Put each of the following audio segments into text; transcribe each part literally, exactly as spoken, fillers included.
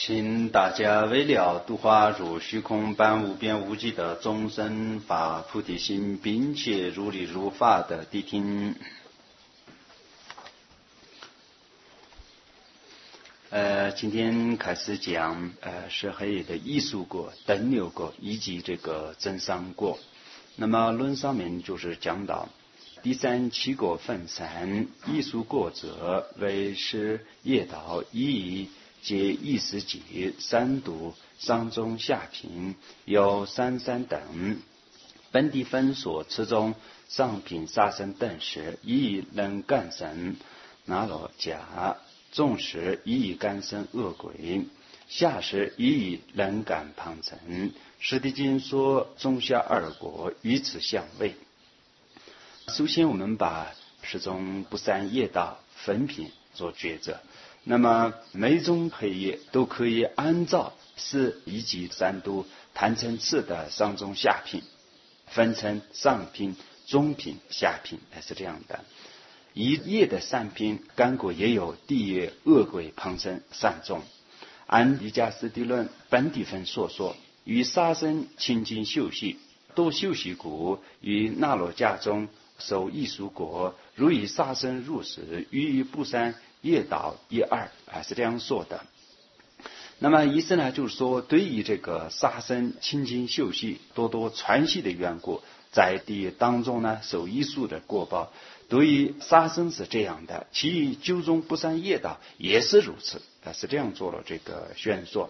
请大家为了度化如虚空般无边无际的众生，发菩提心，并且如理如法的谛听。呃，今天开始讲呃是黑夜的艺术果、等流果以及这个增上果。那么论上面就是讲到第三七果分三，艺术果者为是业道一皆意识界三度上中下品有三三等，本地分所持中上品杀生等时，亦能干生那罗迦，中时亦干生恶鬼，下时亦能干旁尘。实地经说中下二果与此相位。首先我们把十种不善业道分品做抉择，那么每种黑业都可以按照是一级三度谈层次的上中下品分成上品、中品、下品，是这样的。一业的善品干果也有地狱、恶鬼、旁生三种。按瑜伽师地论本地分所说，与杀生清净修习多修习故，与那罗迦中受艺术果，如以杀生入时，于不善业道一二，还是这样说的。那么意思呢，就是说对于这个杀生清净修习多多传习的缘故，在地当中呢受艺术的果报，对于杀生是这样的，其余九种不善业道也是如此，是这样做了这个宣说。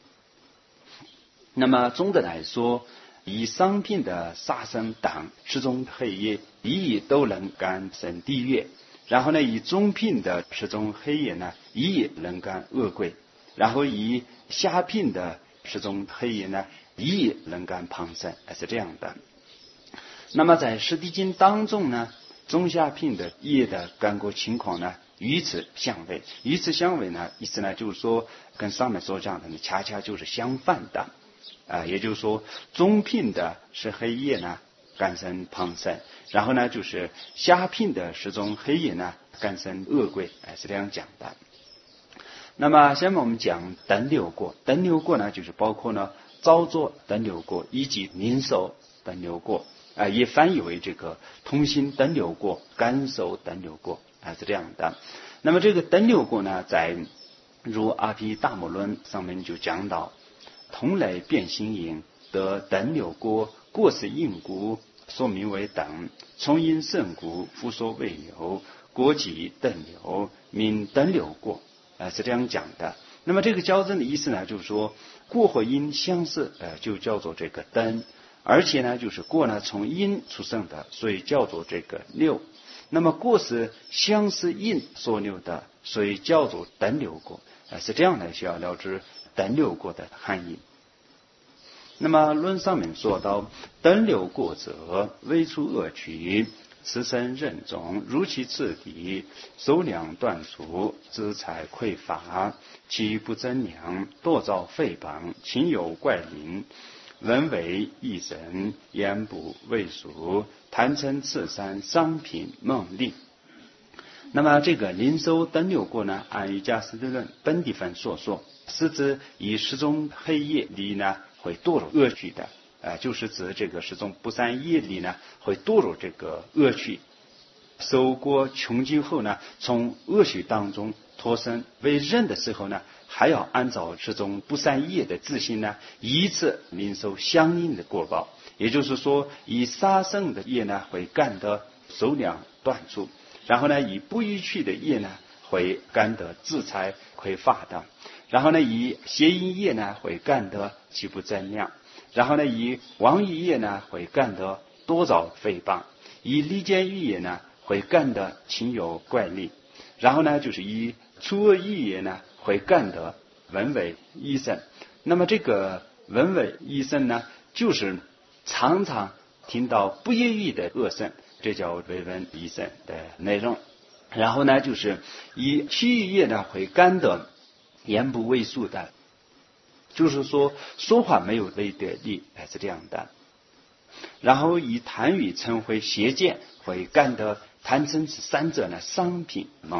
那么总的来说，以商品的杀生等十种黑业亦都能干生地狱，然后呢以中品的十种黑业呢亦能干恶鬼，然后以下品的十种黑业呢亦能干旁生，是这样的。那么在实地经当中呢，中下品的业的干果情况呢与此相违，与此相违呢意思呢就是说跟上面所讲的呢恰恰就是相反的啊，也就是说中品的是黑业呢干生旁生，然后呢就是下品的十种黑业呢干生恶鬼，是这样讲的。那么下面我们讲等流果，等流果呢就是包括呢造作等流果以及明受等流果，啊，也翻译为这个通心等流果、感受等流果，啊，是这样的。那么这个等流果呢，在如阿毗大摩论上面就讲到，同类变形因得等流果，过是因故，说名为等；从因胜故，复说为流。果即等流，名等流果，啊，是这样讲的。那么这个校正的意思呢，就是说过和因相似，呃，就叫做这个等。而且呢，就是过呢从因出生的，所以叫做这个流。那么过是相似因所流的，所以叫做等流果，啊，是这样来需要了知等流果的含义。那么论上面说到，等流果者，为出恶趣，此生任种，如其次第，收量断除，资财匮乏，其不增量，多造诽谤，情有怪灵。文为异神，言不未熟，谈成次三商品梦力。那么这个灵受等流果呢，按瑜伽师地论本地分所说，是指以十种黑业力呢会堕入恶趣的，呃，就是指这个十种不善业力呢会堕入这个恶趣，受过穷尽后呢，从恶趣当中脱身为人的时候呢，还要按照这种不善业的自信呢，以此领受相应的果报。也就是说，以杀生的业呢，会干得收量断除；然后呢，以不欲趣的业呢，会干得资财匮乏的；然后呢，以邪淫业呢，会干得其不增量；然后呢，以妄语业呢，会干得多造诽谤；以离间欲业呢，会干得情有怪力；然后呢，就是以粗恶意业呢，会干得文为医生。那么这个文为医生呢，就是常常听到不业欲的恶声，这叫为文医生的内容。然后呢，就是以其余业呢，会干得言不为数的，就是说说话没有为得力，是这样的。然后以谈语称为邪见，会干得谈成此三者呢商品梦力，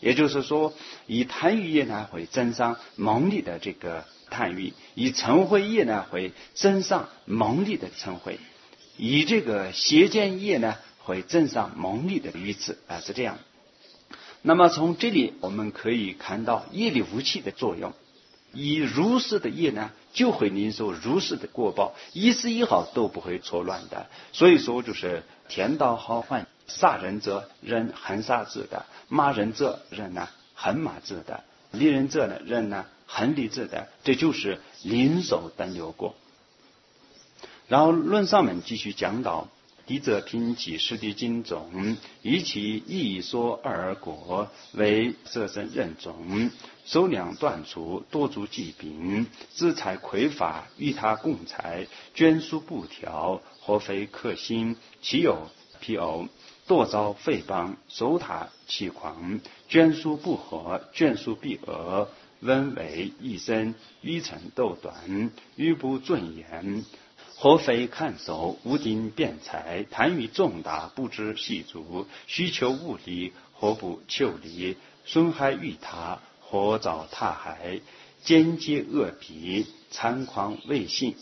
也就是说，以贪欲业呢会增上蒙利的这个贪欲，以嗔恚业呢会增上蒙利的嗔恚，以这个邪见业呢会增上蒙利的愚痴啊，是这样。那么从这里我们可以看到业力无期的作用，以如是的业呢就会领受如是的过报，一丝一毫都不会错乱的。所以说就是天道好汉，杀人者人恒杀之的，骂人者人呢恒骂之的，利人者呢人呢恒利之的，这就是领受等流过。然后论上面继续讲到，敌者品其实地经种，以其意说二果，为色身任种，收量断除，多足疾病，资财匮乏，与他共财，捐书不调，或非克心，其有皮偶，多遭诽谤，收他气狂，捐书不合，捐书必讹，温为一生，欲成斗短，欲不尊严，或非看守，无定辩才，贪欲重大，不知细足，需求物理，或不求理，损害于他，或遭他害，间接恶彼，残狂未信。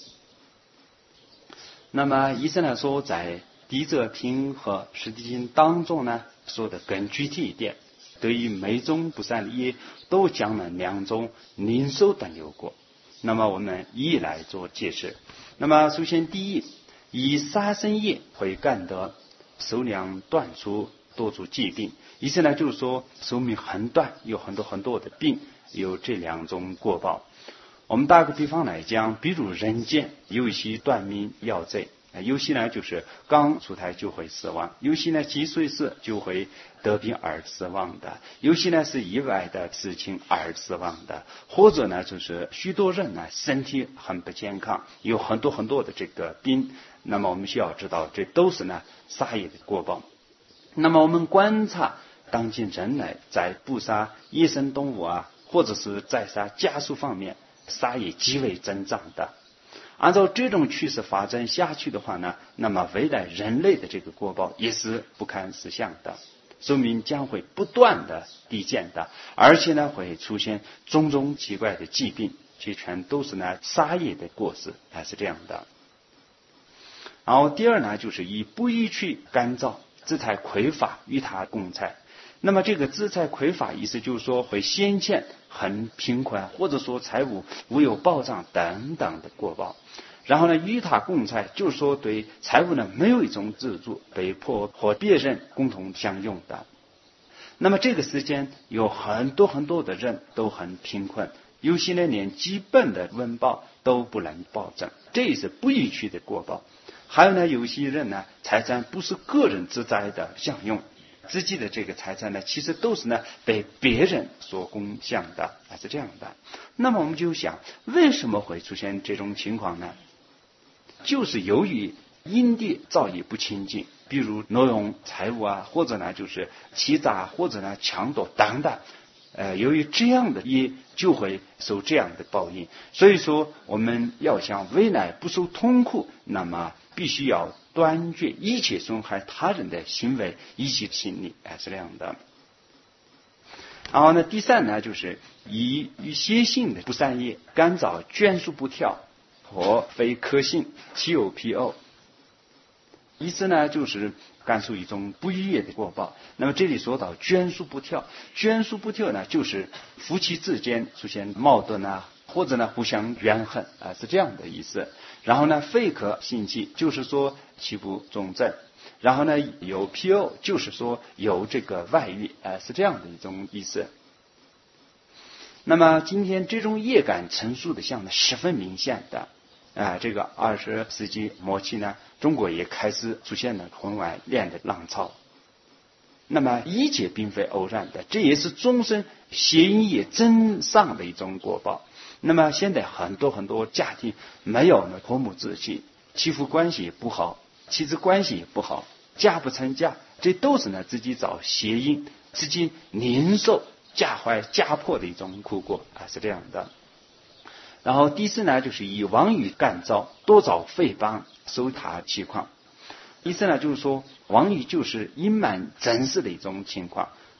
那么医生来说，在敌者品和实地经当中呢，说的更具体一点，对于每种不善的业都讲了两种领受等流过。那么我们一一来做解释。那么首先第一，以杀生业会干得寿量断除，多出疾病。意思呢就是说寿命很短，有很多很多的病，有这两种果报。我们打个比方来讲，比如人间有一些短命夭折，有些呢就是刚出胎就会死亡，有些呢几岁时就会得病而死亡的，有些呢是意外的事情而死亡的，或者呢就是许多人呢身体很不健康，有很多很多的这个病。那么我们需要知道，这都是呢杀业的果报。那么我们观察当今人类在捕杀野生动物啊，或者是在杀家畜方面，杀业极为增长的。按照这种趋势发展下去的话呢，那么未来人类的这个果报也是不堪设想的，寿命将会不断的递减的，而且呢会出现种种奇怪的疾病，这全都是呢杀业的果实，还是这样的。然后第二呢，就是以不义去干燥，资财匮乏，与他共财。那么这个资财匮乏意思就是说会先前很贫困，或者说财务无有保障等等的果报。然后呢，与他共财就是说对财务呢没有一种自主，被迫和别人共同享用的。那么这个时间有很多很多的人都很贫困，有些人连基本的温饱都不能保证，这也是不义趣的果报。还有呢，有些人呢财产不是个人自在的享用，自己的这个财产呢其实都是呢被别人所共享的，还是这样的。那么我们就想，为什么会出现这种情况呢？就是由于因地造业不清净，比如挪用财物啊，或者呢就是欺诈，或者呢抢夺等等，呃，由于这样的业就会受这样的报应。所以说我们要想未来不受痛苦，那么必须要断绝一切损害他人的行为，一切心理，哎，是这样的。然后呢，第三呢，就是以与邪性的不善业干燥，眷属不调，或非可信，其有皮偶。意思呢就是干出一种不愉悦的果报。那么这里说到眷属不调，眷属不调呢就是夫妻之间出现矛盾啊，或者呢互相怨恨啊，是这样的意思。然后呢非可信其，就是说其不忠正。然后呢有皮偶，就是说有这个外遇啊，是这样的一种意思。那么今天这种业感陈述的像呢十分明显的啊，这个二十世纪末期呢，中国也开始出现了婚外恋的浪潮。那么一切并非偶然的，这也是终身邪淫业增上的一种果报。那么现在很多很多家庭没有呢和睦之气，妻夫关系不好，妻子关系也不好，家不成家，这都是呢自己找邪淫，自己领受家坏家破的一种苦果啊，是这样的。然后第四呢，就是以妄语干燥，多遭诽谤，受他气况。意思呢就是说，妄语就是隐瞒真实的一种情况。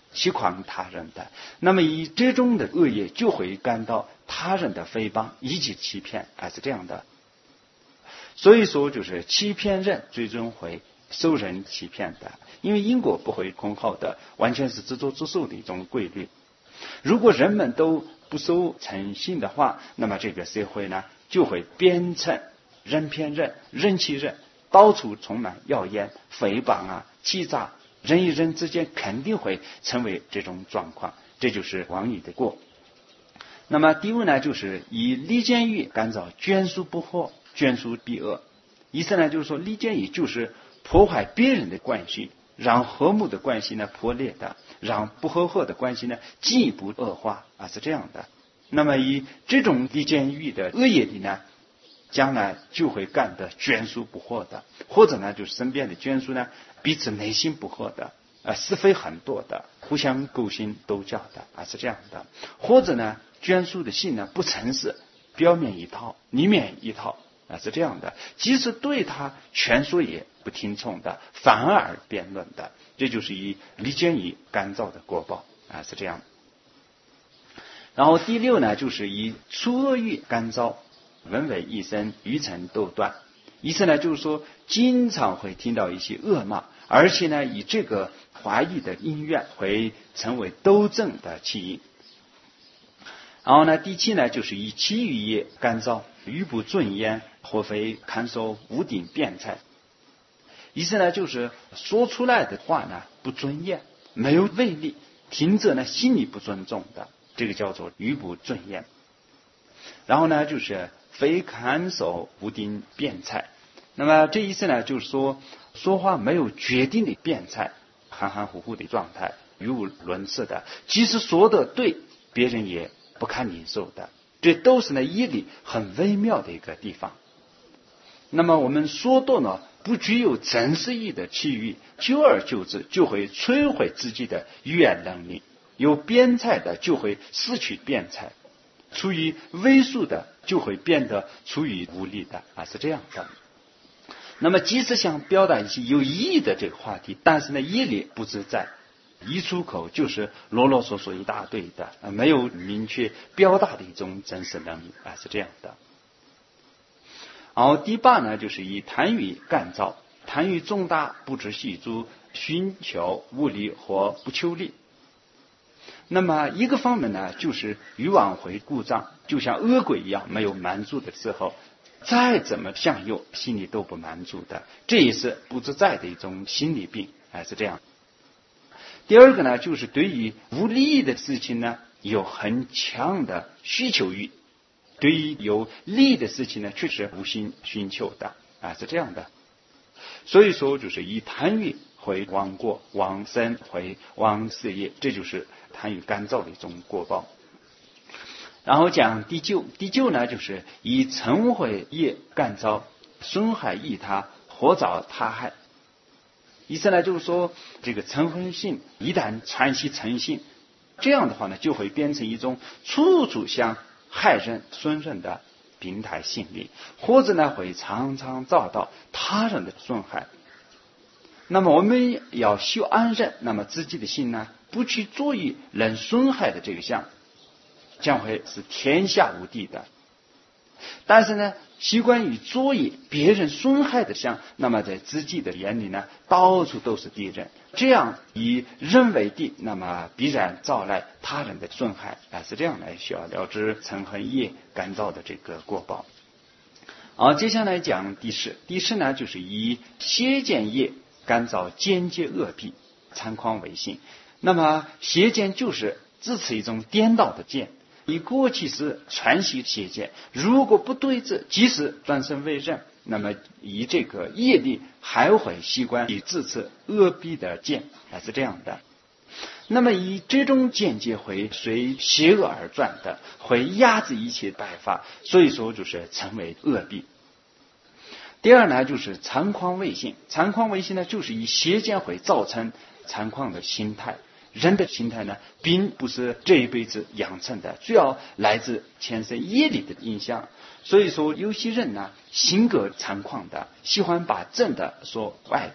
欺诳他人的，那么以这种的恶业就会感到他人的诽谤以及欺骗，还是这样的。所以说就是欺骗人最终会受人欺骗的，因为因果不会空耗的，完全是自作自受的一种规律。如果人们都不守诚信的话，那么这个社会呢就会变成人骗人，人欺人，到处充满谣言、诽谤啊、欺诈，人与人之间肯定会成为这种状况，这就是妄语的过。那么第五呢，就是以离间语干扰眷属不和，眷属必恶。意思呢就是说，离间语就是破坏别人的关系，让和睦的关系呢破裂的，让不和谐的关系呢进一步恶化啊，是这样的。那么以这种离间语的恶业里呢，将来就会干得眷属不和的，或者呢就是身边的眷属呢彼此内心不和的，啊是非很多的，互相勾心斗角的啊，是这样的。或者呢眷属的心呢不诚实，表面一套里面一套啊，是这样的。即使对他劝说也不听从的，反而辩论的，这就是以离间语干燥的果报啊，是这样。然后第六呢，就是以粗恶语干燥，文为一生，愚诚斗断。意思呢就是说，经常会听到一些恶骂，而且呢以这个华裔的音乐会成为斗争的起因。然后呢第七呢，就是以其语业干燥，语不尊严，或非看守无顶辩才。意思呢就是说出来的话呢不尊严，没有威力，听者呢心里不尊重的，这个叫做语不尊严。然后呢就是非看守无顶辩才。那么这意思呢就是说，说话没有决定的辩才，含含糊糊的状态，语无伦次的，即使说的对，别人也不堪忍受的，这都是呢义理很微妙的一个地方。那么我们说多呢不具有真实意的气语，久而久之就会摧毁自己的语言能力，有辩才的就会失去辩才，处于微术的就会变得处于无力的啊，是这样的。那么即使想表达一些有意义的这个话题，但是呢义理不自在，一出口就是啰啰嗦嗦一大堆的，没有明确表达的一种真实能力啊，是这样的。然后第八呢，就是以贪欲干燥，贪欲重大，不知细诸，寻求无利或不求利。那么一个方面呢，就是欲望会故障，就像恶鬼一样，没有满足的时候，再怎么享有，心里都不满足的，这也是不自在的一种心理病，还是这样。第二个呢，就是对于无利益的事情呢，有很强的需求欲，对于有利益的事情呢，确实无心寻求的啊，是这样的。所以说，就是以贪欲会亡国、亡身、会亡事业，这就是贪欲干燥的一种果报。然后讲第九，第九呢，就是以嗔恚业干燥，损害益他，或遭他害。意思呢，就是说这个嗔恨心一旦传习嗔心，这样的话呢，就会变成一种处处想害人损人的病态心理，或者呢会常常遭到他人的损害。那么我们要修安忍，那么自己的心呢不去做于人损害的这个相，将会是天下无敌的。但是呢习惯于做于别人损害的相，那么在自己的眼里呢到处都是敌人，这样以人为敌，那么必然招来他人的损害啊，是这样来需要了知嗔恨业干燥的这个果报。好，接下来讲第十，第十呢就是以邪见业干燥间接恶弊，残诳为性。那么邪见就是自持一种颠倒的见，以过去是传习邪见，如果不对治，即使转身为人，那么以这个业力还会习惯以自持恶弊的见，还是这样的。那么以这种见解会随邪恶而转的，会压制一切败法，所以说就是成为恶弊。第二呢，就是残诳为性。残诳为性呢，就是以邪见会造成残诳的心态。人的心态呢，并不是这一辈子养成的，主要来自前生业力的影响。所以说有些人呢，性格残诳的，喜欢把正的说坏的，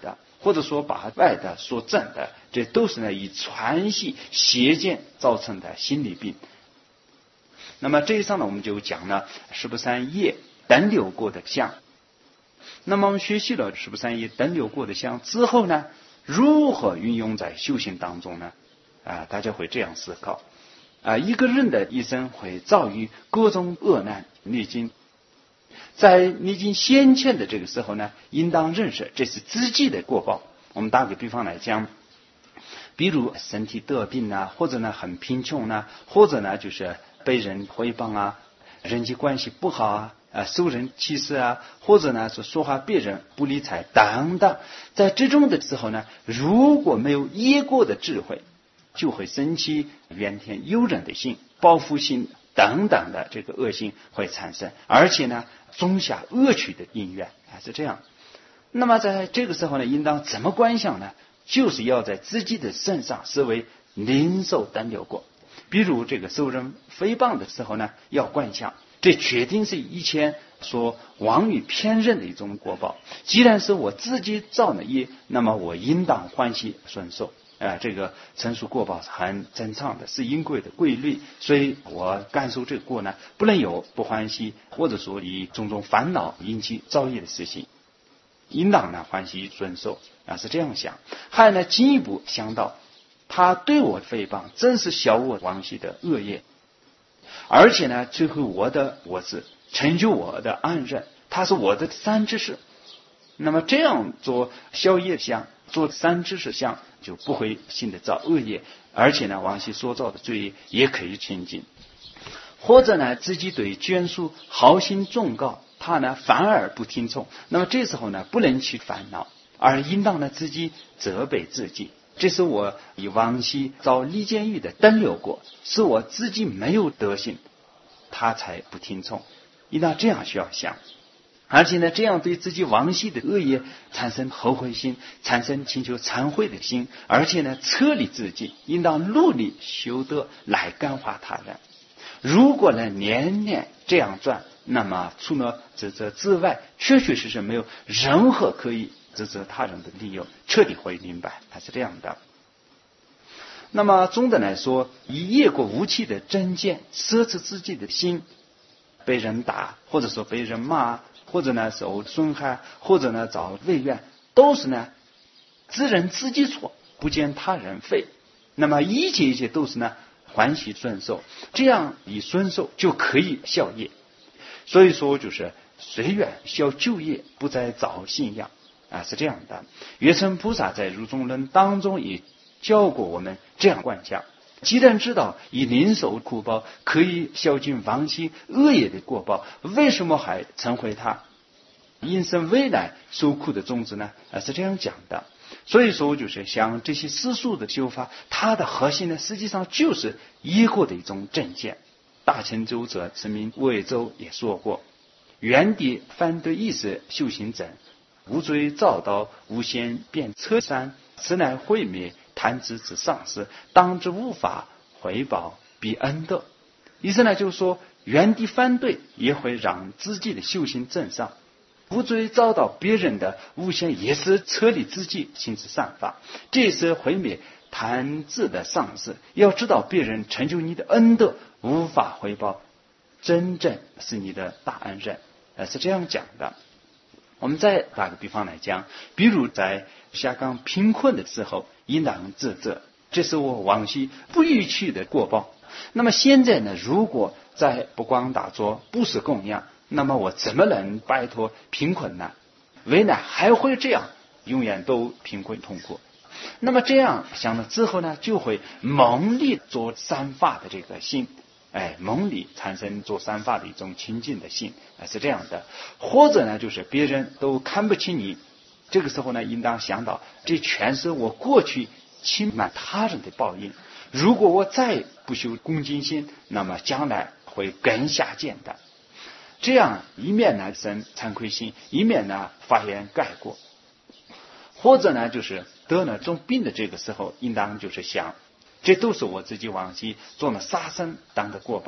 或者说把外的说正的，这都是呢以传习邪见造成的心理病。那么这一上呢，我们就讲了十不三业等流过的相。那么我们学习了十不三业等流过的相之后呢，如何运用在修行当中呢？啊，大家会这样思考啊，一个人的一生会遭遇各种恶难逆境，在历经先前的这个时候呢，应当认识这是自己的过报。我们打个比方来讲，比如身体得病啊，或者呢很贫穷啊，或者呢就是被人诽谤啊，人际关系不好啊，啊受人歧视啊，或者呢是说话别人不理睬等等，在这种的时候呢，如果没有业过的智慧，就会生起怨天尤人的心、报复心等等的这个恶性会产生，而且呢种下恶趣的因缘，还是这样。那么在这个时候呢，应当怎么观想呢？就是要在自己的身上视为临受等流过。比如这个受人诽谤的时候呢，要观想，这确定是以前说妄语偏任的一种果报。既然是我自己造的业，那么我应当欢喜顺受。啊，这个成熟过报是很正常的，是因果的规律，所以我感受这个过呢，不能有不欢喜，或者说以种种烦恼引起造业的事情，应当呢欢喜顺受啊，是这样想。还有呢，进一步想到，他对我诽谤，正是消我往昔的恶业，而且呢，摧毁我的我执，成就我的安忍，他是我的三知识。那么这样做消业相，做三知识相，就不会新的造恶业，而且呢，往昔所造的罪业也可以清净。或者呢，自己对眷属好心忠告，他呢反而不听从，那么这时候呢，不能去烦恼，而应当呢自己责备自己。这是我以往昔造离间欲的等流过，是我自己没有德行，他才不听从。应当这样需要想。而且呢，这样对自己往昔的恶业产生后悔心，产生请求忏悔的心，而且呢，彻离自己，应当努力修德来感化他人。如果呢，年年这样转，那么除了指责之外，确确实实没有任何可以指责他人的理由，彻底会明白，它是这样的。那么总的来说，以业过无期的真见摄持自己的心，被人打，或者说被人骂，或者呢受损害，或者呢遭违怨，都是呢自认自己错，不见他人非。那么一切一切都是呢欢喜顺受，这样以顺受就可以消业。所以说就是随缘消旧业，不再造信仰啊，是这样的。月称菩萨在入中论当中也教过我们这样观想。既然知道以临受苦报可以消尽往昔恶业的过报，为什么还忏悔他因生未来受苦的种子呢？啊，是这样讲的。所以说就是像这些世俗的修法，它的核心呢，实际上就是业过的一种正见。大乘周者知名魏州也说过，原地反对意识修行者，无罪造道，无限变车山，此乃毁灭贪执之丧失，当之无法回报必恩德。意思呢，就是说原地反对也会让自己的修行正上，无罪遭到别人的无限，也是彻底自己行之善法，这是毁灭贪执的丧失。要知道别人成就你的恩德无法回报，真正是你的大恩人，呃，是这样讲的。我们再打个比方来讲，比如在下岗贫困的时候，应当自责，这是我往昔不预期的过报。那么现在呢，如果在不光打坐，不是供养，那么我怎么能摆脱贫困呢？未来还会这样，永远都贫困痛苦。那么这样想了之后呢，就会猛力做善法的这个心，哎，猛力产生做善法的一种清净的心，哎，是这样的。或者呢，就是别人都看不起你，这个时候呢，应当想到，这全是我过去轻慢他人的报应。如果我再不修恭敬心，那么将来会更下贱的。这样一面呢生惭愧心，一面呢发愿改过。或者呢，就是得了重病的这个时候，应当就是想，这都是我自己往昔做了杀生当的过报。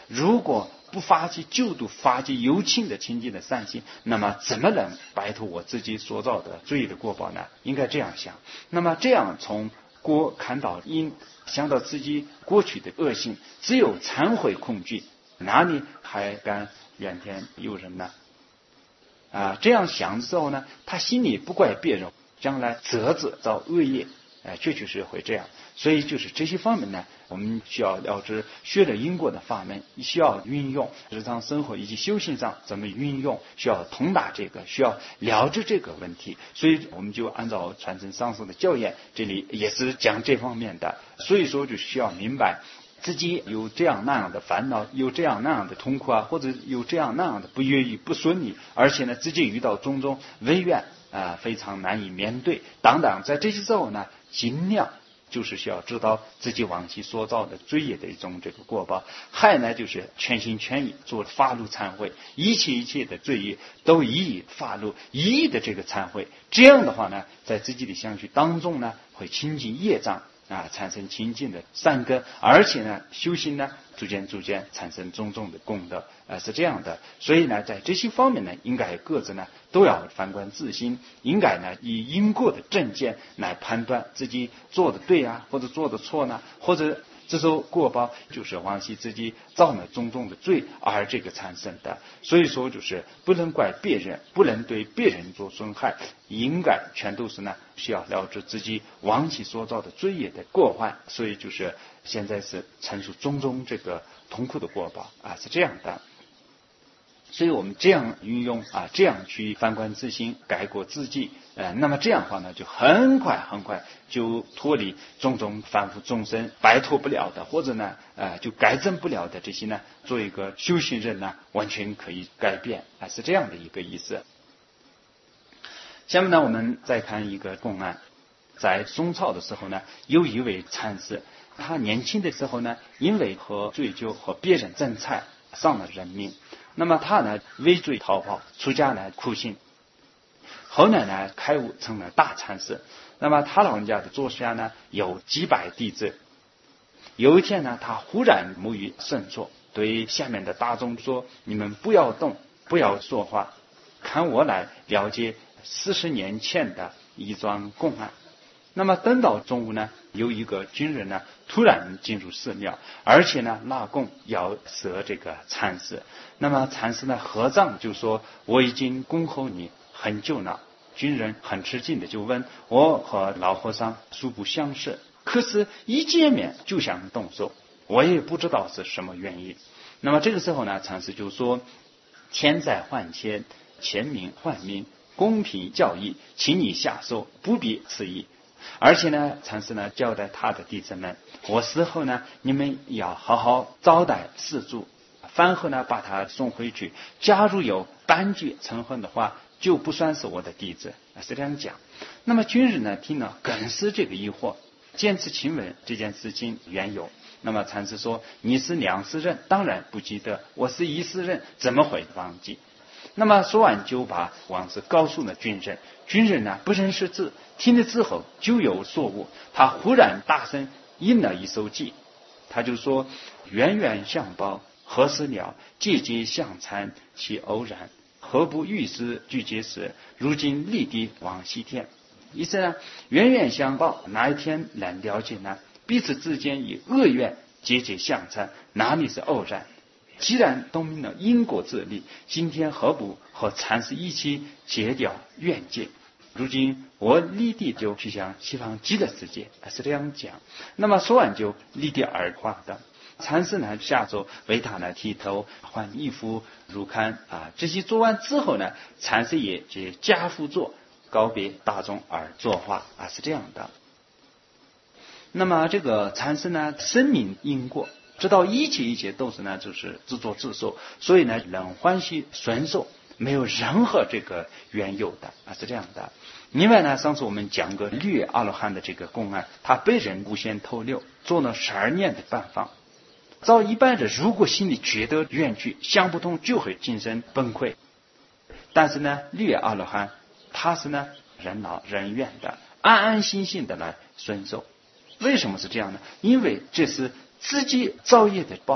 如果不发起救度、发起由亲的亲近的善心，那么怎么能摆脱我自己所造的罪的过报呢？应该这样想。那么这样从果看到因，想到自己过去的恶行，只有忏悔恐惧，哪里还敢怨天尤人呢？啊，这样想之后呢，他心里不怪别人，将来责子造恶业，哎，确确实会这样。所以就是这些方面呢，我们需要了知学了因果的法门，需要运用日常生活以及修行上怎么运用，需要通达这个，需要了知这个问题。所以我们就按照传承上师的教言，这里也是讲这方面的。所以说就需要明白自己有这样那样的烦恼，有这样那样的痛苦啊，或者有这样那样的不愿意、不顺利，而且呢，自己遇到种种违愿啊、呃，非常难以面对。当然，在这些时候呢，尽量就是需要知道自己往昔所造的罪业的一种这个过报，还呢就是全心全意做发露忏悔，一切一切的罪业都予以发露，一意的这个忏悔。这样的话呢，在自己的相续当中呢，会清净业障啊，产生清净的善根，而且呢，修行呢，逐渐逐渐产生种种的功德，呃，是这样的。所以呢，在这些方面呢，应该各自呢都要反观自心，应该呢以因果的正见来判断自己做的对啊，或者做的错呢，或者这时候过报就是往昔自己造了种种的罪而这个产生的。所以说就是不能怪别人，不能对别人做损害，应该全都是呢需要了知自己往昔所造的罪业的过患。所以就是现在是陈述种种这个痛苦的过报啊，是这样的。所以我们这样运用啊，这样去反观自心，改过自己，呃，那么这样的话呢，就很快很快就脱离种种凡夫众生摆脱不了的，或者呢，呃，就改正不了的这些呢，做一个修行人呢，完全可以改变啊，是这样的一个意思。下面呢，我们再看一个公案，在宋朝的时候呢，有一位禅师，他年轻的时候呢，因为和醉酒和别人争菜，丧了人命。那么他呢畏罪逃跑，出家来苦行，后来呢开悟成了大禅师。那么他老人家的座下呢有几百弟子。有一天呢，他忽然目语圣座，对下面的大众说：“你们不要动，不要说话，看我来了解四十年前的一桩公案。”那么等到中午呢，有一个军人呢突然进入寺庙，而且呢拉弓要射这个禅师。那么禅师呢合掌就说：“我已经恭候你很久了。”军人很吃惊的就问：“我和老和尚素不相识，可是一见面就想动手，我也不知道是什么原因。”那么这个时候呢，禅师就说：“千载换千，千名换名，公平教义，请你下手，不必迟疑。”而且呢，禅师呢交代他的弟子们：“我死后呢，你们要好好招待施主，饭后呢把他送回去。假如有半句成恨的话，就不算是我的弟子。”是这样讲。那么军人呢听了更是这个疑惑，见此亲闻这件事情缘由。那么禅师说：“你是两世人，当然不记得；我是一世人，怎么会忘记？”那么说完就把往事告诉了军人。军人呢不认识字，听了之后就有所悟，他忽然大声吟了一首偈，他就说：“冤冤相报何时了？节节相残其偶然。何不遇事俱皆是？如今立地往西天。”意思呢，冤冤相报哪一天能了解呢？彼此之间以恶缘节节相残，哪里是偶然？既然懂明了因果之理，今天何不和禅师一起结掉怨结？如今我立地就去向西方极乐世界，是这样讲。那么说完就立地而化的。禅师呢下周为他呢剃头换衣服入龛啊，这些做完之后呢，禅师也接家父座告别大众而作画啊，是这样的。那么这个禅师呢深明因果，知道一切一切都是呢就是自作自受，所以呢能欢喜顺受，没有任何这个缘由的啊，是这样的。另外呢，上次我们讲过绿阿罗汉的这个公案，他被人诬陷偷溜，做了十二年的办房。照一般人如果心里觉得怨惧想不通，就会精神崩溃。但是呢，绿阿罗汉他是呢人劳人怨的，安安心心的来顺受。为什么是这样呢？因为这是自己造业的报，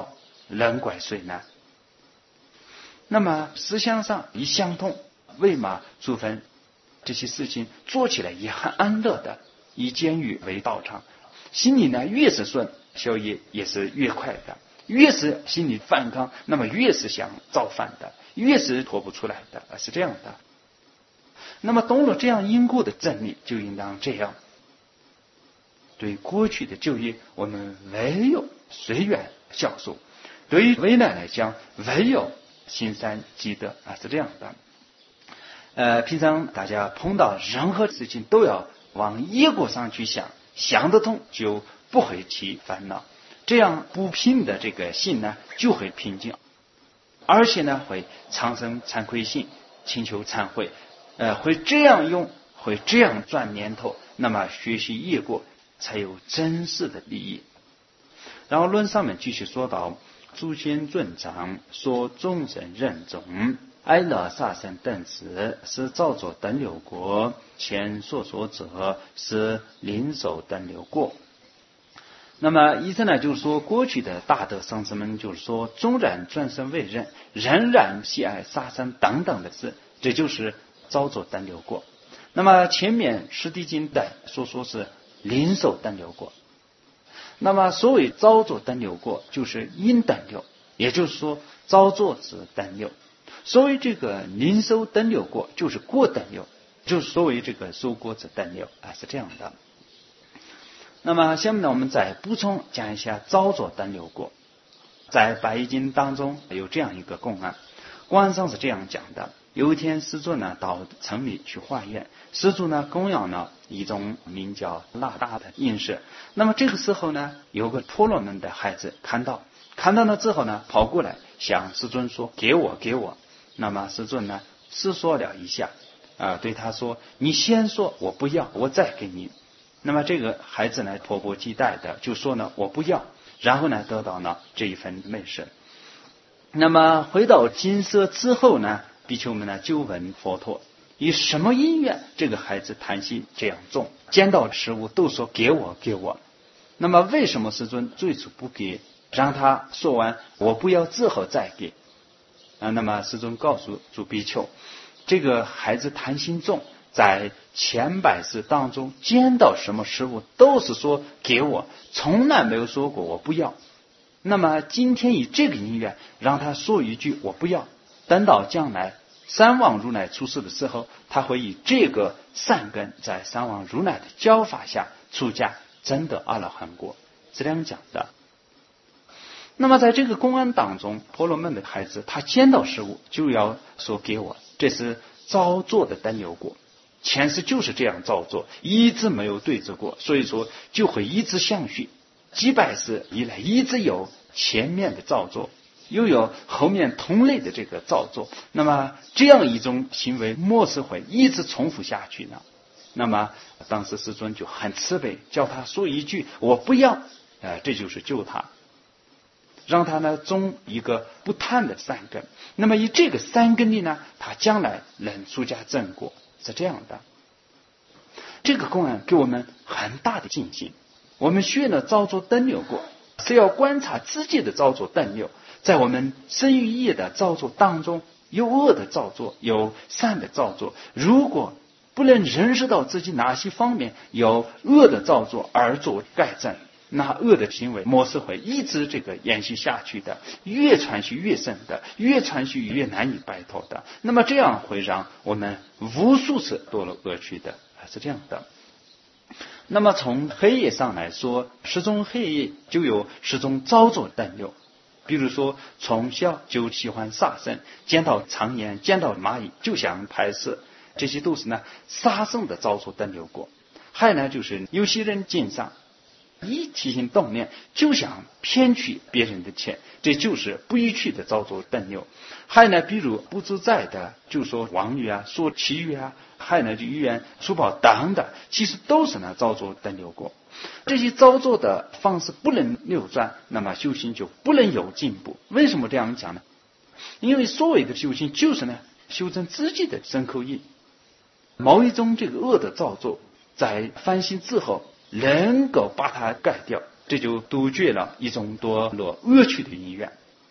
人怪谁呢？那么思想上一相通，为嘛诸分这些事情做起来也很安乐的，以监狱为道场，心里呢越是顺，消业也是越快的，越是心里反抗，那么越是想造反的，越是脱不出来的，是这样的。那么懂了这样因果的真理，就应当这样。对过去的旧业，我们唯有随缘孝顺；对于未来来讲，唯有行善积德啊，是这样的。呃，平常大家碰到任何事情都要往业果上去想，想得通就不会起烦恼，这样不平的这个心呢就会平静，而且呢会产生惭愧心，请求忏悔，呃，会这样用，会这样转念头，那么学习业果才有真实的利益。然后论上面继续说到，诸仙尊长说众生任种，哀乐杀生等事，是造作等流过，前所说者是临手等流过。那么意思呢，就是说过去的大德上师们，就是说纵然转生为人，仍然喜爱杀生等等的事，这就是造作等流过。那么前面师地经等所说是临手等流过。那么所谓造作等流过，就是因等流，也就是说造作之等流。所谓这个临收等流过，就是过等流，就是所谓这个收过之等流啊，是这样的。那么下面呢，我们再补充讲一下造作等流过。在百易经当中有这样一个公案，公案上是这样讲的：有一天师尊呢到城里去化验，师尊呢供养了一种名叫腊大的饮食。那么这个时候呢，有个婆罗门的孩子看到，看到了之后呢，跑过来向师尊说：“给我，给我。”那么师尊呢思索了一下，啊、呃，对他说：“你先说我不要，我再给你。”那么这个孩子呢迫不及待的就说呢：“我不要。”然后呢得到了这一份美食。那么回到金色之后呢，比丘们呢就问佛陀：以什么因缘这个孩子贪心这样重，见到食物都说给我给我？那么为什么师尊最初不给，让他说完我不要之后再给啊？那么师尊告诉诸比丘，这个孩子贪心重，在千百世当中见到什么食物都是说给我，从来没有说过我不要。那么今天以这个因缘让他说一句我不要，等到将来三王如来出世的时候，他会以这个善根在三王如来的教法下出家，真的阿罗汉果，是这样讲的。那么在这个公案当中，婆罗门的孩子他见到食物就要说给我，这是造作的等流过，前世就是这样造作，一直没有对治过，所以说就会一直相续，几百世以来一直有前面的造作，又有后面同类的这个造作，那么这样一种行为模式会一直重复下去呢。那么当时师尊就很慈悲，叫他说一句我不要，呃，这就是救他，让他呢种一个不贪的善根。那么以这个善根力呢，他将来能出家正果，是这样的。这个公案给我们很大的信心。我们学了造作等流过，是要观察自己的造作等流，在我们身与业的造作当中，有恶的造作，有善的造作。如果不能认识到自己哪些方面有恶的造作而做改正，那恶的行为模式会一直这个延续下去的，越传续越深的，越传续越难以摆脱的。那么这样会让我们无数次堕落恶趣的，是这样的。那么从黑夜上来说，十种黑夜就有十种造作等流。比如说从小就喜欢杀生，见到苍蝇见到蚂蚁就想拍摄，这些都是呢杀生的造作等流过。还有呢就是有些人经商，一起心动念就想骗取别人的钱，这就是不依趣的造作等流。还有呢比如不自在的，就说妄语啊，说绮语啊，还有呢就语言书报等等，其实都是呢造作等流过。这些造作的方式不能扭转，那么修行就不能有进步。为什么这样讲呢？因为所谓的修行就是呢修正自己的身口意，某一种这个恶的造作在反省之后能够把它改掉，这就杜绝了一种堕落恶趣的因缘。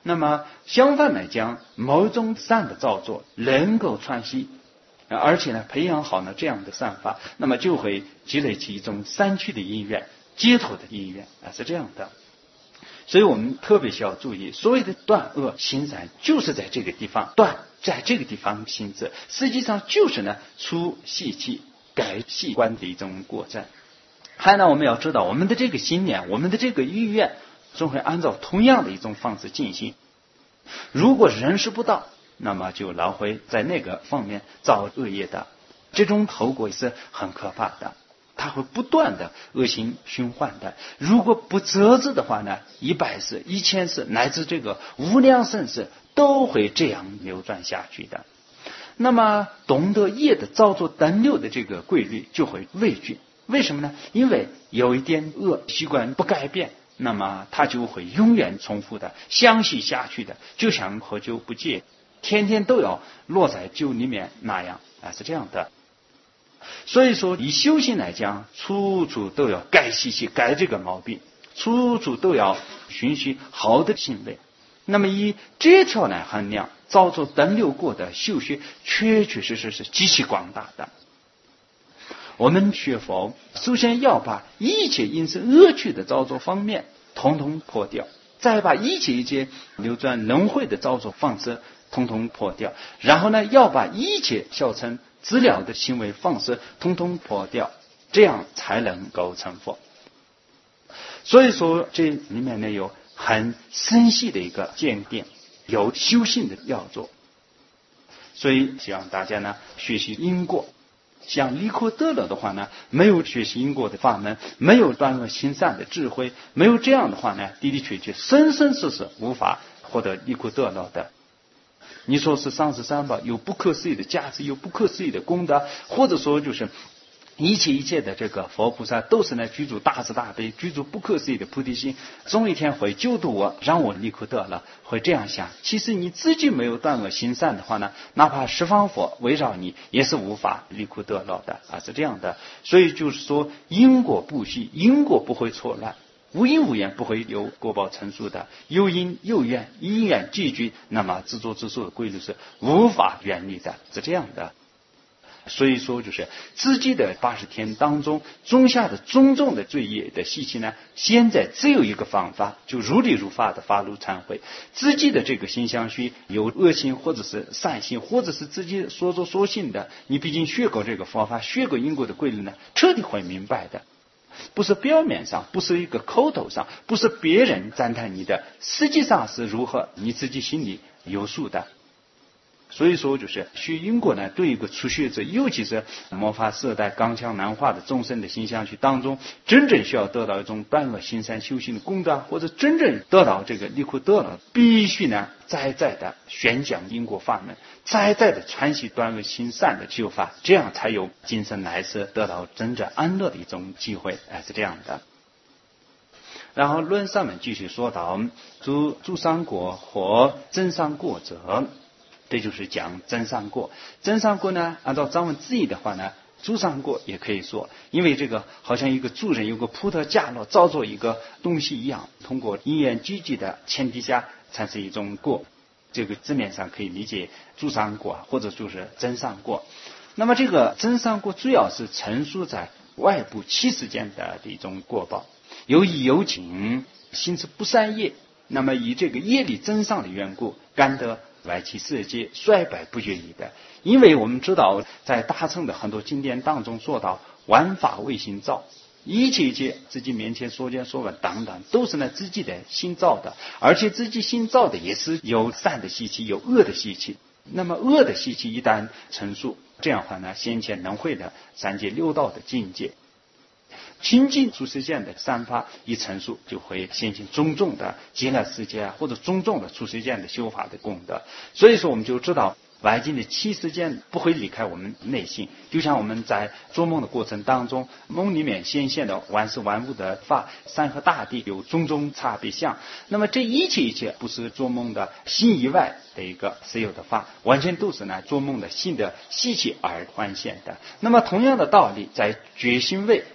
那么相反来讲，某种善的造作能够串习，而且呢培养好呢这样的善法，那么就会积累起一种三趣的意愿、解脱的意愿啊，是这样的。所以我们特别需要注意，所谓的断恶行善，就是在这个地方断，在这个地方行止，实际上就是呢出习气、改习观的一种过程。还有呢，我们要知道，我们的这个心念，我们的这个意愿，总会按照同样的一种方式进行。如果认识不到，那么就老会在那个方面造恶业的，这种后果也是很可怕的，它会不断的恶性循环的。如果不责之的话呢，一百世、一千世乃至这个无量生世都会这样流转下去的。那么懂得业的造作等流的这个规律就会畏惧。为什么呢？因为有一点恶习惯不改变，那么它就会永远重复的相续下去的，就像喝酒不戒，天天都要落在酒里面那样啊，是这样的。所以说以修行来讲，处处都要改习气，改这个毛病，处处都要循序好的行为。那么以这条来衡量，造作等流过的修学确确实实是极其广大的。我们学佛首先要把一切因是恶趣的造作方面统统破掉，再把一切一切流转轮回的造作方式统统破掉，然后呢要把一切小乘资料的行为方式统统破掉，这样才能够成佛。所以说这里面呢有很深细的一个鉴定，有修行的要做。所以希望大家呢学习因果，像离苦得乐的话呢，没有学习因果的法门，没有断恶行善的智慧，没有这样的话呢，的的确确生生世世无法获得离苦得乐的。你说是上师三宝有不可思议的价值，有不可思议的功德，或者说就是一切一切的这个佛菩萨都是呢具足大慈大悲，具足不可思议的菩提心，总有一天会救度我，让我离苦得乐，会这样想。其实你自己没有断恶行善的话呢，哪怕十方佛围绕你也是无法离苦得乐的啊，是这样的。所以就是说因果不虚，因果不会错乱，无因无缘不会有果报成熟的，有因有缘，因缘俱聚，那么自作自受的规律是无法远离的，是这样的。所以说就是自己的八十天当中种下的种种的罪业的习气呢，现在只有一个方法，就如理如法的发露忏悔。自己的这个心相续有恶心或者是善心，或者是自己所作所信的，你毕竟学过这个佛法，学过因果的规律呢，彻底会明白的。不是表面上，不是一个口头上，不是别人赞叹你的，实际上是如何你自己心里有数的。所以说就是学因果呢，对一个初学者，尤其是末法时代刚强难化的众生的心相续当中，真正需要得到一种断恶行善修行的功德，或者真正得到这个离苦得乐，必须呢再再的宣讲因果法门，再再的传习断恶行善的修法，这样才有今生来世得到真正安乐的一种机会，哎，是这样的。然后论上面继续说到诸诸善果或真善果者，这就是讲真善果。真善果呢，按照藏文字义的话呢，诸善果也可以说，因为这个好像一个主人有个葡萄架落造作一个东西一样，通过因缘聚集的前提下产生一种果，这个字面上可以理解诸善果或者就是真善果。那么这个真善果主要是陈述在外部七世间的一种果报，由于有情心持不善业，那么以这个业力增上的缘故，感得外气世界衰败不愿意的。因为我们知道在大乘的很多经典当中说到万法唯心造，一切一切自己面前所见所闻等等都是呢自己的心造的，而且自己心造的也是有善的习气有恶的习气。那么恶的习气一旦成熟，这样的话呢，先前能会的三界六道的境界清净出世间的善法一成熟，就会现行种种的极乐世界或者种种的出世间的修法的功德。所以说我们就知道外境的七世间不会离开我们内心，就像我们在做梦的过程当中，梦里面显现的万事万物的法，山河大地有种种差别相，那么这一切一切不是做梦的心以外的一个实有的法，完全都是呢做梦的心的习气而幻现的。那么同样的道理，在觉心位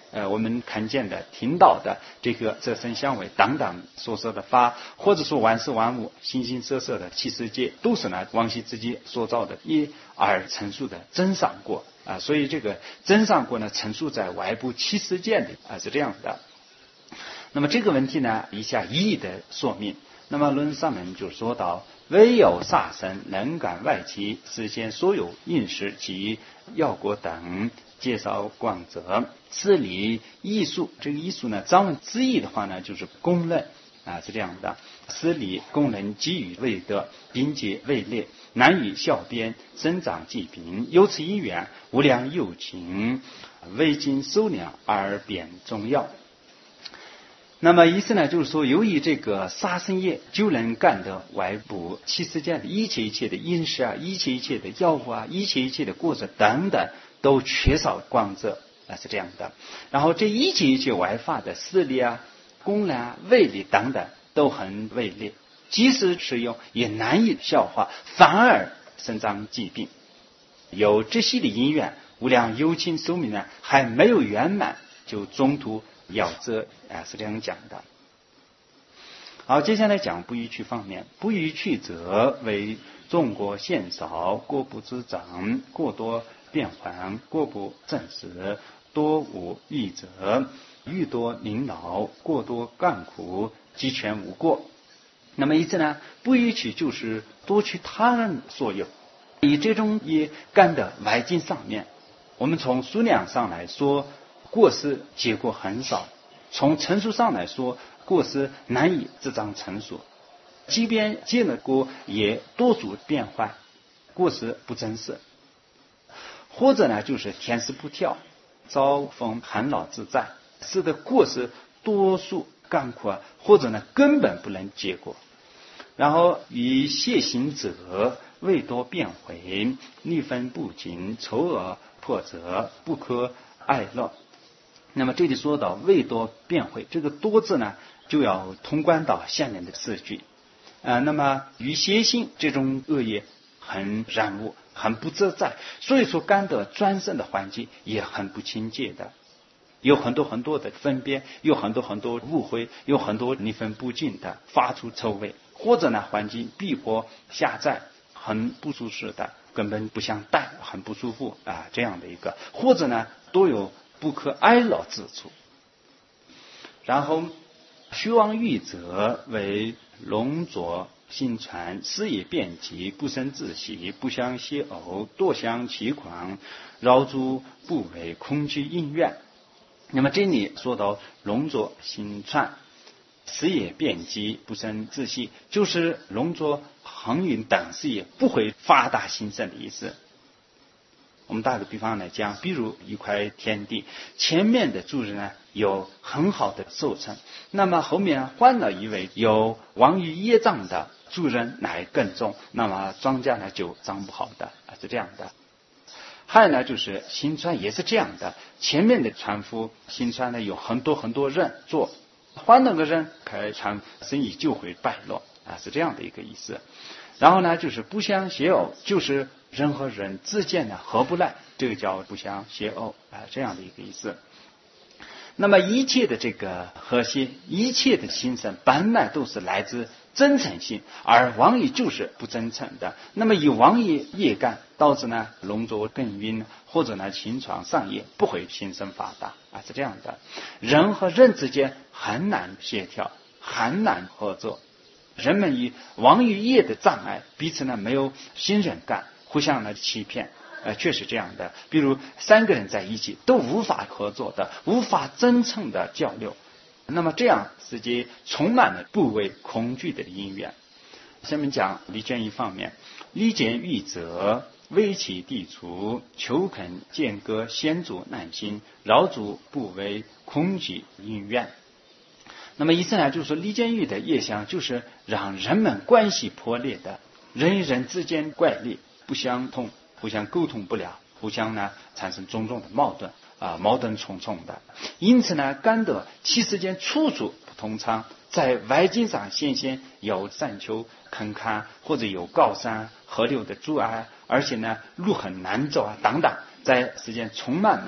呃，我们看见的、听到的这个色声香味等等所说的法，或者说万事万物、形形色色的七世界，都是呢王羲自己所造的一而陈述的真上果啊。所以这个真上果呢，陈述在外部七世界里啊，是这样的。那么这个问题呢，以下一一的说明。那么论上面就说到，唯有萨僧能感外气，实现所有应时及要果等，介绍广则。此理艺术，这个艺术呢，藏文字义的话呢，就是公论啊，是这样的。此理公论基于未得，并且未列，难以校编，生长既平，由此因缘，无量有情，未经收敛而变重要。那么意思呢，就是说，由于这个杀生业就能干得外部七世间的一切一切的因事啊，一切一切的药物啊，一切一切的过程等等，都缺少光泽啊，是这样的。然后这一切一切外法的势力啊、功能啊、威力等等都很微劣，即使使用也难以消化，反而生长疾病。有这些的因缘，无量有情寿命呢还没有圆满，就中途夭折啊，是这样讲的。好，接下来讲不逾矩方面。不逾矩则为众过现少，过不知长，过多变幻，过不正实，多无益者，欲多临老，过多干苦，鸡犬无过。那么意思呢，不逾矩就是多取他人所有，以这种也干的外境上面，我们从数量上来说，过失结果很少；从陈述上来说，过失难以这张陈述。即便结了果，也多数变坏，过失不真实。或者呢，就是天时不调，遭逢寒老自在，使得过失多数干苦啊，或者呢根本不能结果。然后以谢行者未多变回，逆分不尽，丑恶破折，不可爱乐。那么这里说到未多变回，这个多字呢就要通关到下面的四句啊、呃。那么与邪心这种恶业很染污，很不自在，所以说干得专生的环境也很不清洁的，有很多很多的分别，有很多很多误会，有很多逆分不尽的发出臭味，或者呢环境逼迫狭窄，很不舒适的，根本不想待，很不舒服啊，这样的一个，或者呢都有不可哀乐之处。然后虚妄欲者为龙浊心传，事业遍及，不生自喜，不相邪偶，多相其狂，扰诸不为空虚应愿。那么这里说到龙浊心传，事业遍及，不生自喜，就是龙浊恒运等事业不会发大兴盛的意思。我们打个比方来讲，比如一块田地，前面的主人呢有很好的收成，那么后面换了一位有亡于业障的主人来耕种，那么庄稼呢就长不好的啊，是这样的。还有呢，就是新川也是这样的，前面的船夫新川呢有很多很多人做，换了个人开船生意就会败落啊，是这样的一个意思。然后呢，就是不相邪偶，就是人和人之间呢合不来，这个叫不相邪偶啊，这样的一个意思。那么一切的这个和谐，一切的心生本来都是来自真诚心，而妄意就是不真诚的。那么以妄意业干，导致呢龙浊更晕，或者呢情床上业不会心生发达啊，是这样的。人和人之间很难协调，很难合作。人们以妄欲业的障碍，彼此呢没有信任感，互相呢欺骗，呃，确实这样的。比如三个人在一起都无法合作的，无法真诚的交流，那么这样自己充满了不为恐惧的因缘。下面讲离间一方面，离间欲者危其地处，求肯间隔，先阻难心，扰阻不为恐惧因缘。那么意思呢，就是说离间欲的业相就是让人们关系破裂的，人与人之间怪力不相通，互相沟通不了，互相呢产生种种的矛盾啊，矛盾重重的。因此呢，干得其世间处处不通畅，在外境上显现有山丘坑坎，或者有高山河流的阻碍，而且呢路很难走啊等等，在世间充满了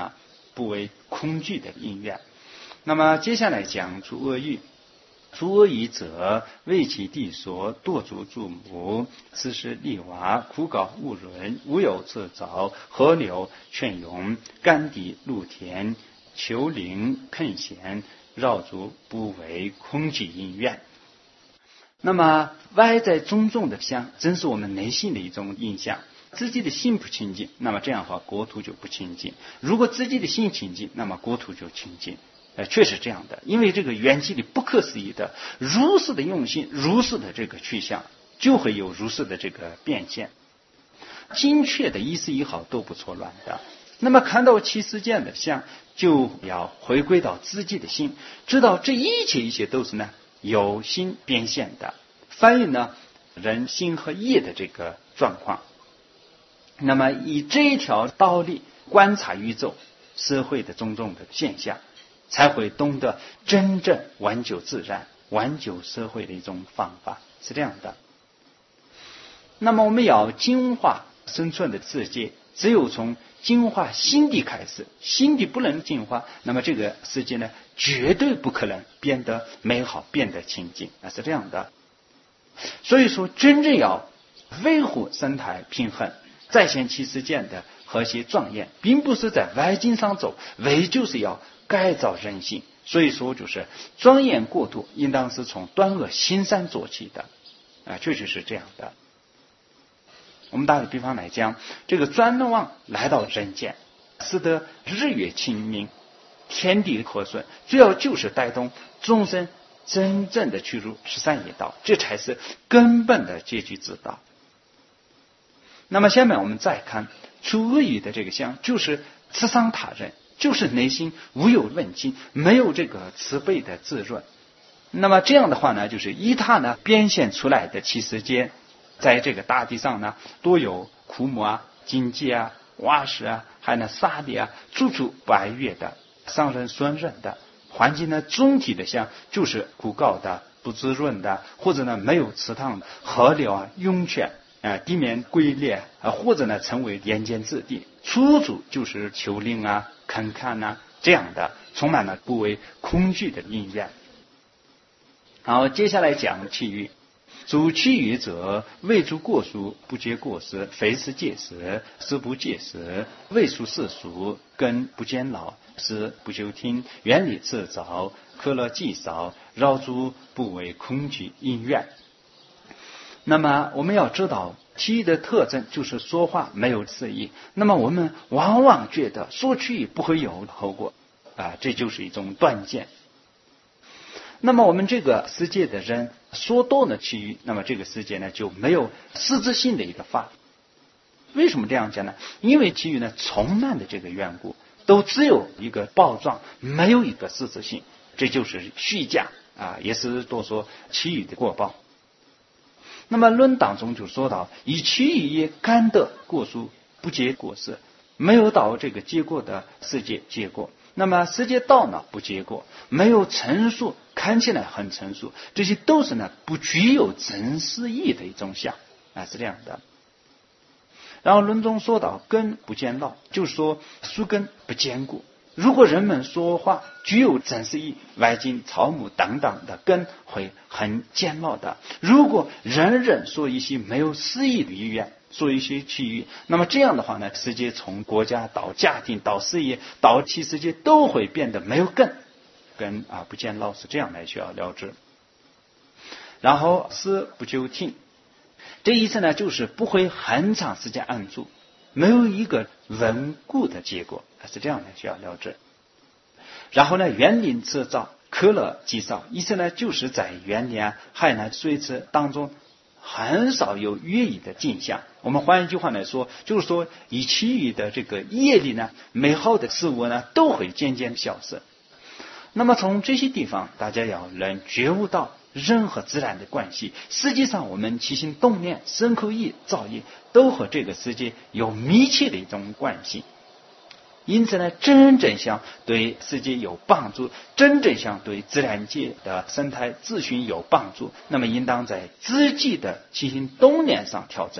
不为空具的因缘。那么接下来讲诸阿喻。诸阿喻者，为其地所，堕足注母，此时利娃，枯槁物润，无有侧藻，河流泉涌，干地露田，丘陵垦险，绕足不为空具因缘。那么外在种种的相，真是我们内心的一种印象。自己的心不清净，那么这样的话国土就不清净；如果自己的心清净，那么国土就清净。呃，确实这样的，因为这个缘起里不可思议的，如是的用心，如是的这个去向，就会有如是的这个变现。精确的一丝一毫都不错乱的。那么看到七世间的相，就要回归到自己的心，知道这一切一切都是呢有心变现的，反映呢人心和业的这个状况。那么以这一条道理观察宇宙社会的种种的现象，才会懂得真正挽救自然、挽救社会的一种方法，是这样的。那么我们要净化生存的世界，只有从净化心地开始，心地不能净化，那么这个世界呢，绝对不可能变得美好，变得清净，啊，是这样的。所以说，真正要维护生态平衡，再现其世间的和谐庄严，并不是在外境上走，为就是要改造人心。所以说，就是庄严过度，应当是从断恶行善做起的，啊，确实是这样的。我们打个比方来讲，这个转轮王来到人间，使得日月清明，天地和顺，主要就是带动众生真正的去入十三业道，这才是根本的结局之道。那么下面我们再看诸阿喻的这个相，就是慈伤他人，就是内心无有问津，没有这个慈悲的滋润。那么这样的话呢，就是依他呢变现出来的七世间，在这个大地上呢，多有枯木啊、荆棘啊、瓦石啊，还有呢沙砾啊，处处百越的，伤人损人的环境呢，总体的像就是枯槁的、不滋润的，或者呢没有池塘的河流啊、涌泉啊、地面龟裂啊，或者呢成为盐碱之地，处处就是丘陵啊、坑坎啊这样的，充满了不为空具的因缘。好，接下来讲其余。诸其余者，未诸过俗，不觉过失，非是戒时，是不戒时，未属世俗，根不坚牢，是不修听，远离自早，可乐既少，绕诸不为空具因缘。那么我们要知道其余的特征，就是说话没有私意。那么我们往往觉得说去意不会有后果啊，这就是一种断见。那么我们这个世界的人说多了其余，那么这个世界呢就没有实质性的一个法。为什么这样讲呢？因为其余呢从难的这个缘故，都只有一个报状，没有一个实质性，这就是虚假啊，也是多说其余的过报。那么论当中就说到，以其余也甘得过俗，不结果实，没有到这个结果的世界结果。那么世界道呢不结果，没有成熟，看起来很成熟，这些都是呢不具有真实义的一种相啊，是这样的。然后论中说到根不坚牢，就是说树根不坚固。如果人们说话具有真实义，外境草木等等的根会很坚牢的。如果人人说一些没有诗意的语言，说一些其余，那么这样的话呢，世界从国家到家庭到事业到其世界都会变得没有根，根啊不坚牢，是这样来需要了知。然后思不究听，这意思呢就是不会很长时间安住，没有一个稳固的结果，是这样来需要了知。然后呢，园林制造可乐极少，意思呢就是在园林啊、海南水池当中很少有乐意的景象。我们换一句话来说，就是说以其余的这个业力呢，美好的事物呢都会渐渐消失。那么从这些地方，大家要能觉悟到人和自然的关系，实际上我们起心动念、身口意造业都和这个世界有密切的一种关系。因此呢，真正想对世界有帮助，真正想对自然界的生态秩序有帮助，那么应当在自己的起心动念上调整，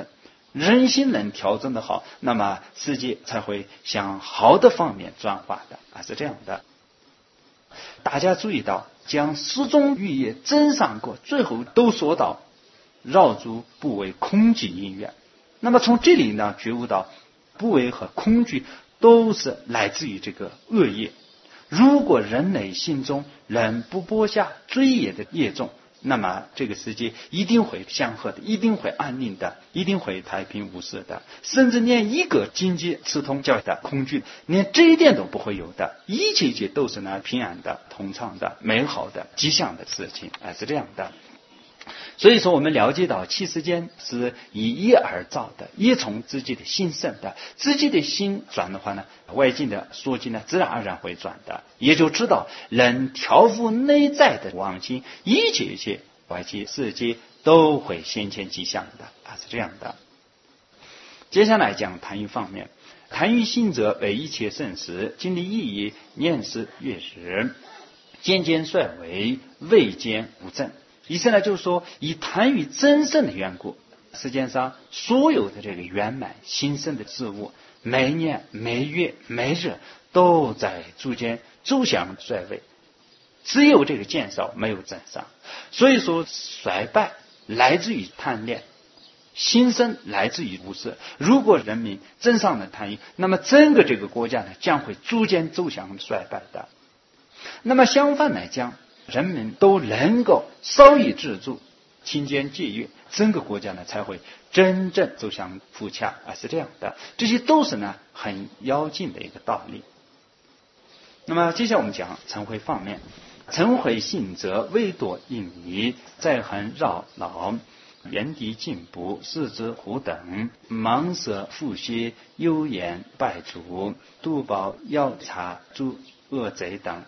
人心能调整的好，那么世界才会向好的方面转化的啊，是这样的。大家注意到，将十种欲业增上过，最后都说到绕诸不为空寂因缘。那么从这里呢，觉悟到不为和空寂都是来自于这个恶业。如果人类心中仍不播下罪业的业种，那么这个世界一定会祥和的，一定会安宁的，一定会太平无事的，甚至连一个经济刺痛教育的恐惧，连这一点都不会有的，一切一切都是呢平安的、通畅的、美好的、吉祥的事情，哎，是这样的。所以说我们了解到七世间是以业而造的，业从自己的心生的，自己的心转的话呢，外境的说境呢自然而然会转的，也就知道能调伏内在的妄心，一切一切外界世界都会显现吉祥的啊，是这样的。接下来讲贪欲方面，贪欲性者为一切盛时，经历意义，念思月日，渐渐衰微，未见无正。意思呢，就是说以贪欲增盛的缘故，世界上所有的这个圆满兴盛的事物，每年每月每日都在逐渐走向衰微，只有这个减少，没有增上。所以说衰败来自于贪恋，兴盛来自于无事。如果人民增上了贪欲，那么整个这个国家呢将会逐渐走向衰败的。那么相反来讲，人们都能够稍一自助，勤俭节约，整个国家呢才会真正走向富强啊，是这样的。这些都是呢很要紧的一个道理。那么接下来我们讲嗔恚方面，嗔恚性则为多应离，在恒扰恼，原地进步，视之虎等，盲色腹蝎，幽言败主，杜宝药茶诸恶贼等。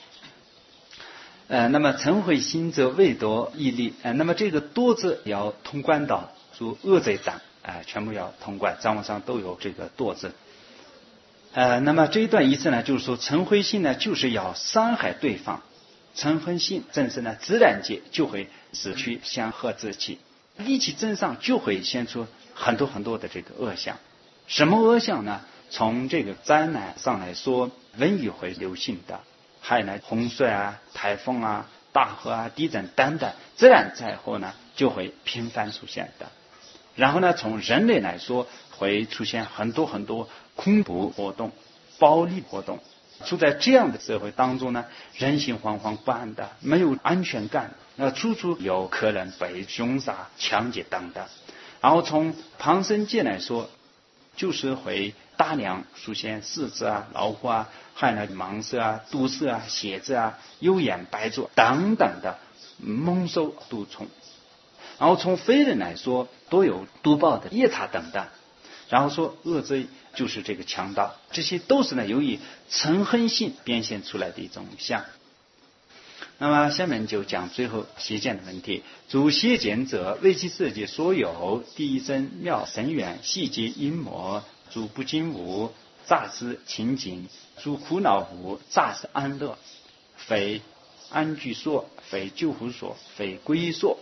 呃，那么嗔恚心则为多毅力，呃，那么这个多字要通贯到诸恶贼等，呃，全部要通贯，章文上都有这个多字。呃，那么这一段意思呢，就是说嗔恚心呢，就是要伤害对方，嗔恨心正是呢自然界就会失去祥和之气，戾气增上就会现出很多很多的这个恶相。什么恶相呢？从这个灾难上来说，瘟疫会流行的。还有呢，洪水啊、台风啊、大河啊、地震等等自然灾祸呢，就会频繁出现的。然后呢，从人类来说，会出现很多很多恐怖活动、暴力活动。处在这样的社会当中呢，人心惶惶不安的，没有安全感，那处处有可能被凶杀、抢劫等等。然后从旁生界来说，就是会大量出现狮子啊、老虎啊，还有呢蟒蛇啊、毒蛇啊、蝎子啊、幽眼白族等等的猛兽毒虫。然后从非人来说，都有毒豹的夜叉等等。然后说恶贼就是这个强盗，这些都是呢由于嗔恨性变现出来的一种相。那么下面就讲最后邪见的问题。诸邪见者，为其世界所有，第一真妙深远，细节阴谋，诸不净物，乍是清净；诸苦恼物，乍是安乐。非安居所，非救护所，非皈依所。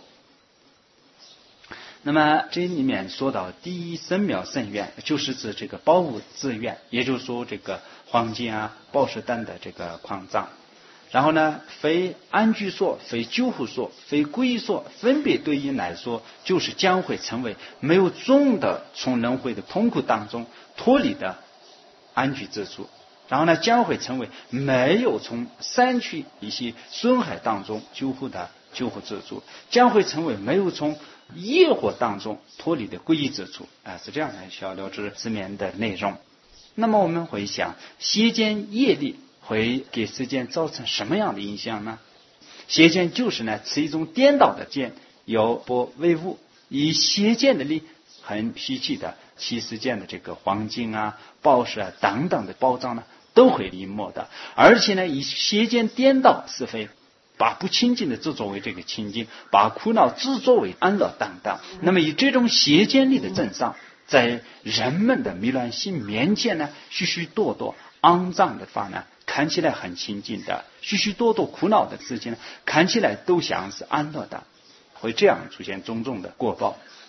那么这里面说到第一深妙深远，就是指这个宝物资源，也就是说这个黄金啊、宝石等的这个矿藏。然后呢，非安居所，非救护所，非皈依所，分别对应来说，就是将会成为没有终的从轮回的痛苦当中脱离的安居之处。然后呢，将会成为没有从删去一些损害当中救护的救护之处，将会成为没有从业火当中脱离的皈依之处啊，是这样来小了知字面的内容。那么我们会想，邪见业力会给世间造成什么样的影响呢？邪见就是呢是一种颠倒的见，有波为物，以邪见的力很稀奇的七世间的这个黄金啊、宝石啊等等的宝藏呢，都会淹没的。而且呢，以邪见颠倒是非，把不清净的制作为这个清净，把苦恼制作为安乐等等。那么以这种邪见力的增上，在人们的迷乱心面前呢，许许多多肮脏的法呢，看起来很清净的，许许多多苦恼的事情呢，看起来都像是安乐的，会这样出现种种的果报。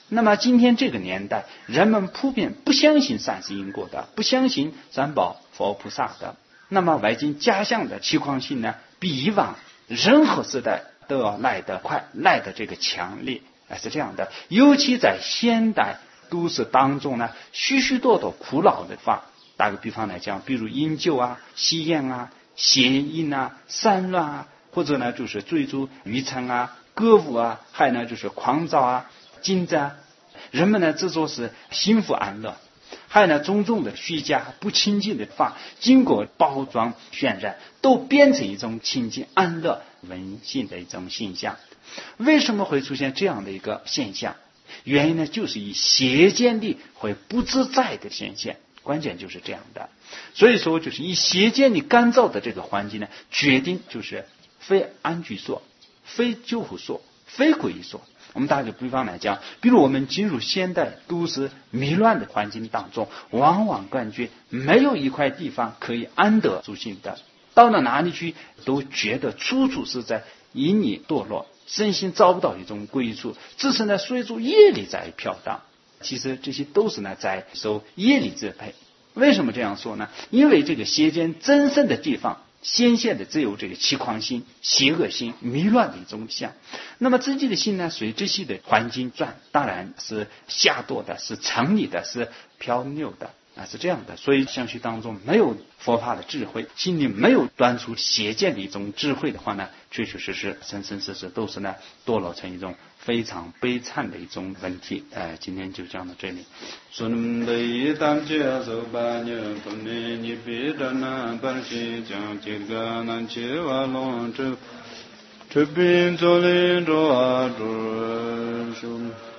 那么今天这个年代，人们普遍不相信三世因果的，不相信三宝佛菩萨的。那么外境假象的期况性呢，比以往任何时代都要来得快，来得这个强烈，是这样的。尤其在现代都市当中呢，许许多多苦恼的法。打个比方来讲，比如饮酒啊、吸烟啊、邪淫啊、散乱啊，或者呢就是追逐愚蠢啊、歌舞啊，还有呢就是狂躁啊、紧张，人们呢制作是幸福安乐，还有呢种种的虚假不清净的法，经过包装渲染，都变成一种清净安乐文性的一种现象。为什么会出现这样的一个现象？原因呢，就是以邪见力会不自在的现象，关键就是这样的。所以说，就是以邪见力干燥的这个环境呢，决定就是非安居所，非救护所，非皈依所。我们打个比方来讲，比如我们进入现代都市迷乱的环境当中，往往感觉没有一块地方可以安得住心的，到了哪里去都觉得处处是在隐匿堕落，身心找不到一种归处，只是呢随着业力在飘荡。其实这些都是呢在受业力支配。为什么这样说呢？因为这个邪见增盛的地方，显现的只有这个欺狂心、邪恶心、迷乱的一种相。那么自己的心呢，随这些的环境转，当然是下堕的，是沉溺的，是飘扭的啊，是这样的。所以相续当中没有佛法的智慧，心里没有端出邪见的一种智慧的话呢，确确实实生生世世都是呢堕落成一种非常悲惨的一种问题。呃，今天就讲到这里。顺雷当接受八年不年你别的那本西将这个南切瓦龙这这边做林着啊着